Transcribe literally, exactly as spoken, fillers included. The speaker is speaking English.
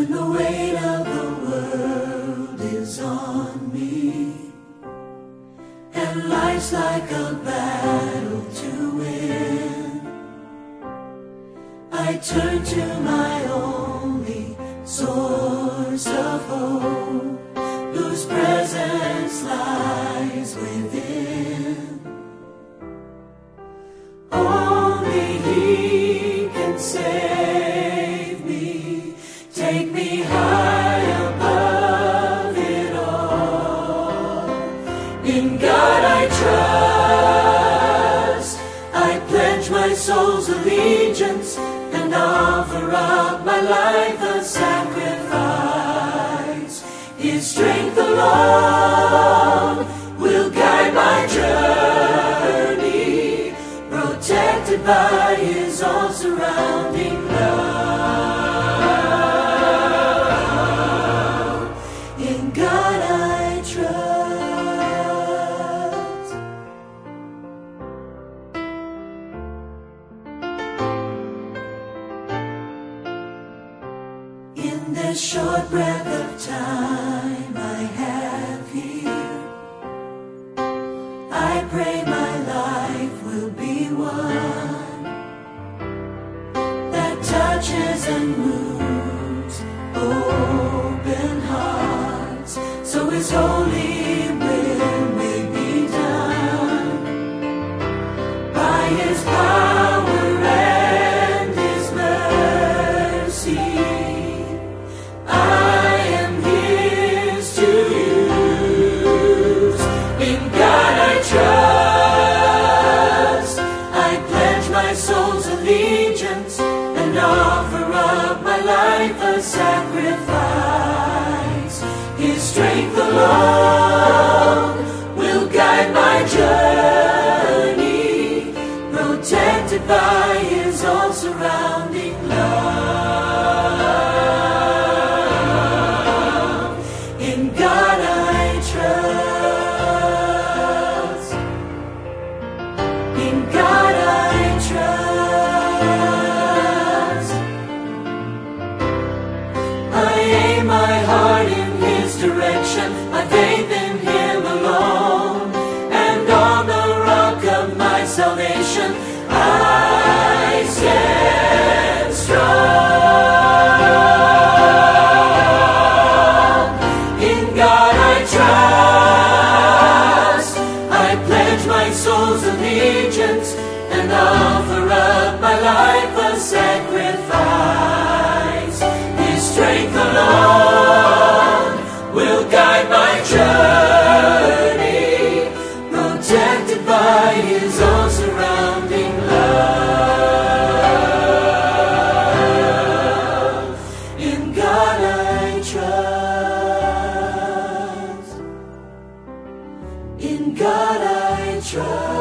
when the weight of the world is on me, and life's like a battle to win, I turn to my only source of hope, whose presence lies within. Only He can save me, take me high above it all. In God I trust, I pledge my soul's allegiance, and offer up my life a sacrifice. His strength alone will guide my journey, protected by His all-surrounding love. In God I trust. In this short breath of time I have here, I pray my life will be one that touches and moves open hearts, so His holy will may be done by His power and His mercy. I am His to use. In God I trust, I pledge my soul's allegiance, and offer up my life a sacrifice. His strength alone will guide my journey, protected by His all-surrounding love. In God I trust. In God I trust. I aim my heart in His direction, my faith in Him alone, and on the rock of my salvation I stand strong. In God I trust, I pledge my soul's allegiance, and offer up my life a sacrifice. His strength alone will guide my journey, protected by His all-surrounding love. In God I trust. In God I trust.